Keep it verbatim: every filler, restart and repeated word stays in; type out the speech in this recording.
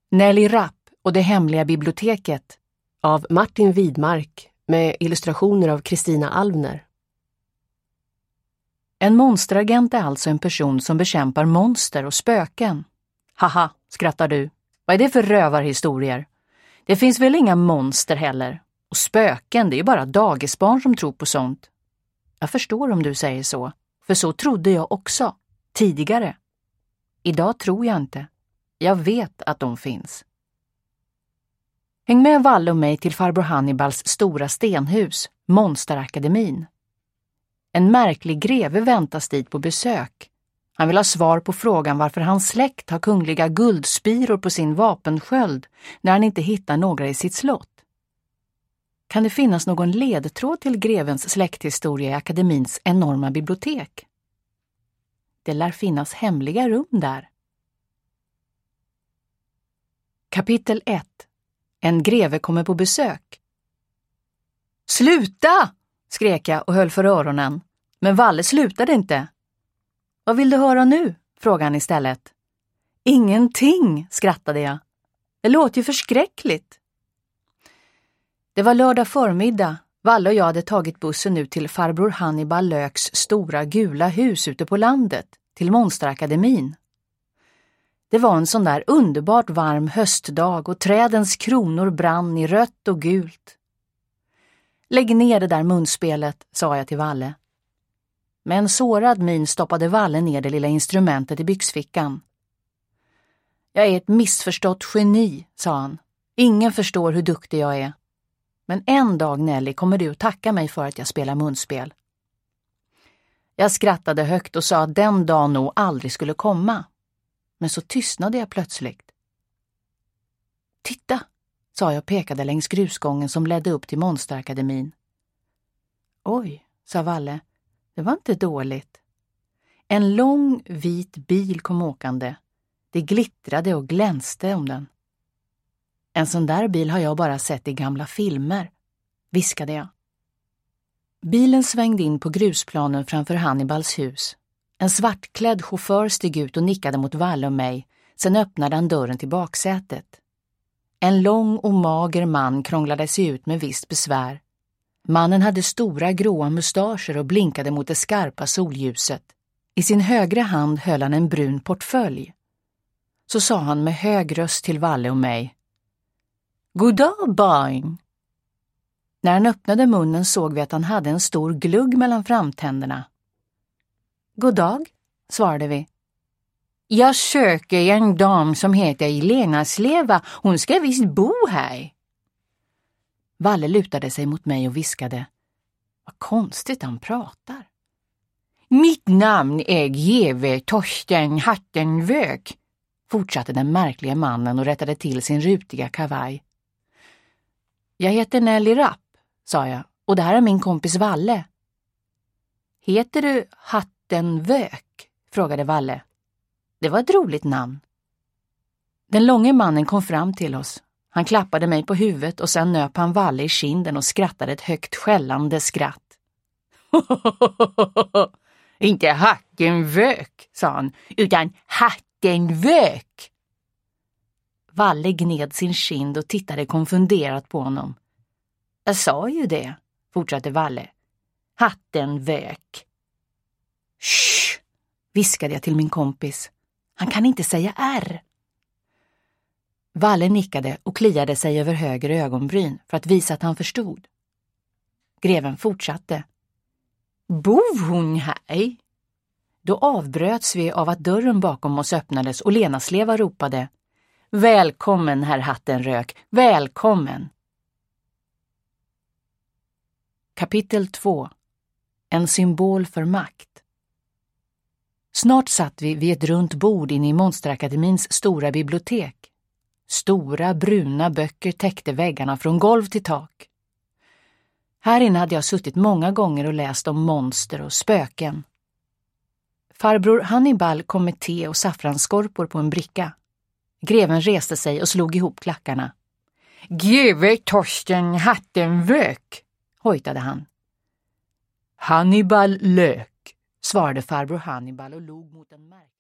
Nelly Rapp och det hemliga biblioteket av Martin Widmark med illustrationer av Kristina Alvner. En monsteragent är alltså en person som bekämpar monster och spöken. Haha, skrattar du. Vad är det för rövarhistorier? Det finns väl inga monster heller. Och spöken, det är ju bara dagisbarn som tror på sånt. Jag förstår om du säger så. För så trodde jag också. Tidigare. Idag tror jag inte. Jag vet att de finns. Häng med Valle och mig till farbror Hannibals stora stenhus, Monsterakademin. En märklig greve väntas dit på besök. Han vill ha svar på frågan varför hans släkt har kungliga guldspiror på sin vapensköld när han inte hittar några i sitt slott. Kan det finnas någon ledtråd till grevens släkthistoria i akademins enorma bibliotek? Det lär finnas hemliga rum där. Kapitel ett. En greve kommer på besök. Sluta! Skrek jag och höll för öronen. Men Valle slutade inte. Vad vill du höra nu? Frågade han istället. Ingenting, skrattade jag. Det låter ju förskräckligt. Det var lördag förmiddag. Valle och jag hade tagit bussen ut till farbror Hannibal Löks stora gula hus ute på landet, till Monsterakademin. Det var en sån där underbart varm höstdag och trädens kronor brann i rött och gult. Lägg ner det där munspelet, sa jag till Valle. Med en sårad min stoppade Valle ner det lilla instrumentet i byxfickan. Jag är ett missförstått geni, sa han. Ingen förstår hur duktig jag är. Men en dag, Nelly, kommer du att tacka mig för att jag spelar munspel. Jag skrattade högt och sa att den dagen nog aldrig skulle komma. Men så tystnade jag plötsligt. Titta, sa jag och pekade längs grusgången som ledde upp till Monsterakademin. Oj, sa Valle, det var inte dåligt. En lång vit bil kom åkande. Det glittrade och glänste om den. En sån där bil har jag bara sett i gamla filmer, viskade jag. Bilen svängde in på grusplanen framför Hannibals hus. En svartklädd chaufför steg ut och nickade mot Valle och mig. Sen öppnade han dörren till baksätet. En lång och mager man krånglade sig ut med visst besvär. Mannen hade stora gråa mustascher och blinkade mot det skarpa solljuset. I sin högra hand höll han en brun portfölj. Så sa han med hög röst till Valle och mig. Goddag, barn! När han öppnade munnen såg vi att han hade en stor glugg mellan framtänderna. Goddag, svarade vi. Jag söker en dam som heter Elena Sleva. Hon ska visst bo här. Valle lutade sig mot mig och viskade. Vad konstigt han pratar. Mitt namn är Geve Torsten Hattenvök, fortsatte den märkliga mannen och rättade till sin rutiga kavaj. Jag heter Nelly Rapp, sa jag, och det här är min kompis Valle. Heter du Hattenvök? Frågade Valle. Det var ett roligt namn. Den långe mannen kom fram till oss. Han klappade mig på huvudet och sen nöp han Valle i kinden och skrattade ett högt skällande skratt. Inte Hattenvök, sa han, utan Hattenvök. Valle gned sin kind och tittade konfunderat på honom. Jag sa ju det, fortsatte Valle. Hattenvök. Shh, viskade jag till min kompis. Han kan inte säga R. Valle nickade och kliade sig över höger ögonbryn för att visa att han förstod. Greven fortsatte. Bor hon här? Då avbröts vi av att dörren bakom oss öppnades och Lena Sleva ropade. Välkommen, herr Hattenrök, välkommen! Kapitel två. En symbol för makt. Snart satt vi vid ett runt bord inne i Monsterakademins stora bibliotek. Stora bruna böcker täckte väggarna från golv till tak. Här inne hade jag suttit många gånger och läst om monster och spöken. Farbror Hannibal kom med te och saffranskorpor på en bricka. Greven reste sig och slog ihop klackarna. Greve Torsten Hattenvök, hojtade han. Hannibal Lök, svarade farbror Hannibal och log mot en märklig